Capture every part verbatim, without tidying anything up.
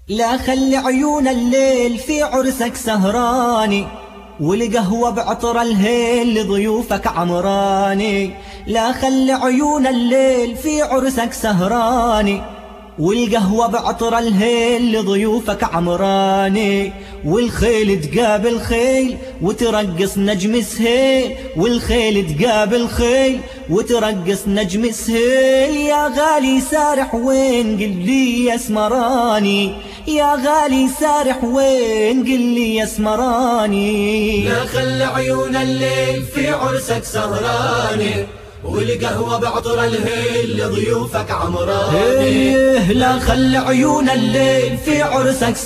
لا خلي عيون الليل في عرسك سهراني، والقهوة بعطر الهيل لضيوفك عمراني. لا خلي عيون الليل في عرسك سهراني، والقهوة بعطر الهيل لضيوفك عمراني. والخيل تقابل خيل وترقص نجم سهيل، والخيل تقابل خيل وترقص نجم سهيل. يا غالي سارح وين قل لي يا اسمراني، يا غالي سارح وين قل لي يا اسمراني. لا خلي عيون الليل في عرسك سهراني، والقهوة بعطر الهيل لضيوفك عمراني. لا خلي عيون الليل في عرسك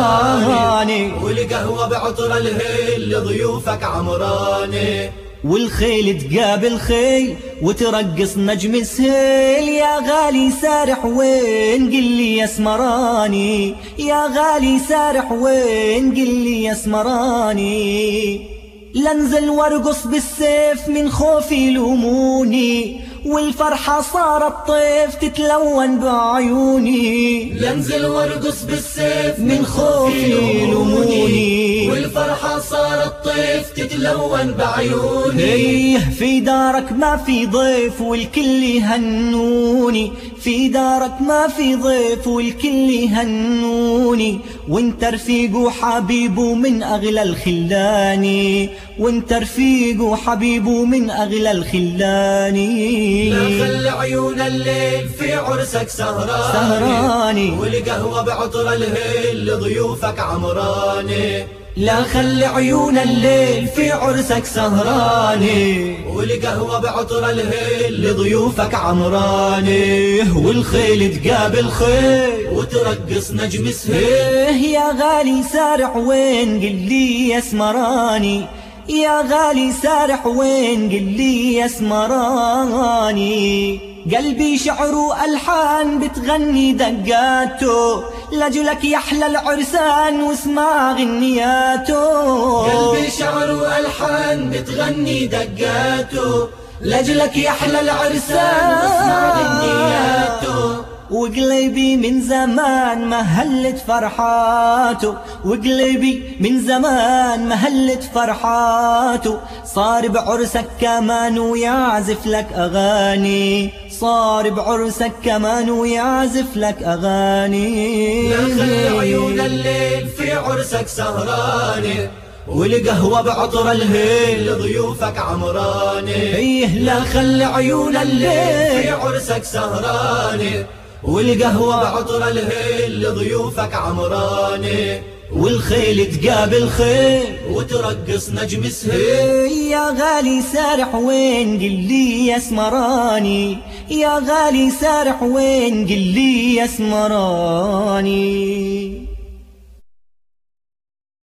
سهراني، والقهوة بعطر الهيل لضيوفك عمراني. والخيل تقابل خيل وترقص نجم سهيل. يا غالي سارح وين قل لي يا اسمراني، يا غالي سارح وين قل لي يا اسمراني. لانزل وارقص بالسيف من خوفي يلوموني، والفرحة صارت طيف تتلون بعيوني. لانزل وارقص بالسيف من خوفي يلوموني، والفرحة صارت طيف تتلون بعيوني. ايه في دارك ما في ضيف والكل يهنوني، في دارك ما في ضيف والكل يهنوني. وانت رفيق وحبيب من اغلى الخلاني، وانت رفيق وحبيب من اغلى الخلاني. لا خلي عيون الليل في عرسك سهراني, سهراني والقهوة بعطر الهيل لضيوفك عمراني. لا خلي عيون الليل في عرسك سهراني، والقهوة بعطر الهيل لضيوفك عمراني. والخيل تقابل خيل وترقص نجم سهيل. يا غالي سارح وين قل لي يا اسمراني، يا غالي سارح وين قل لي يا اسمراني. قلبي شعر وألحان بتغني دقاته، لجلك يحلى العرسان واسمع غنياته. قلبي شعر وألحان بتغني دقاته، لجلك يحلى العرسان واسمع غنياته. وقلبي من زمان ما هلت فرحاته، وقلبي من زمان ما هلت فرحاته. صار بعرسك كمان ويعزف لك أغاني، صار بعرسك كمان ويعزف لك أغاني. لا خلي عيون الليل في عرسك سهراني، والقهوة بعطر الهيل لضيوفك عمراني. ايه لا خلي عيون الليل في عرسك سهراني، والقهوة بعطر الهيل لضيوفك عمراني. والخيل تقابل خيل وترقص نجم سهيل. يا غالي سارح وين قل لي يا اسمراني، يا غالي سارح وين قل لي يا اسمراني.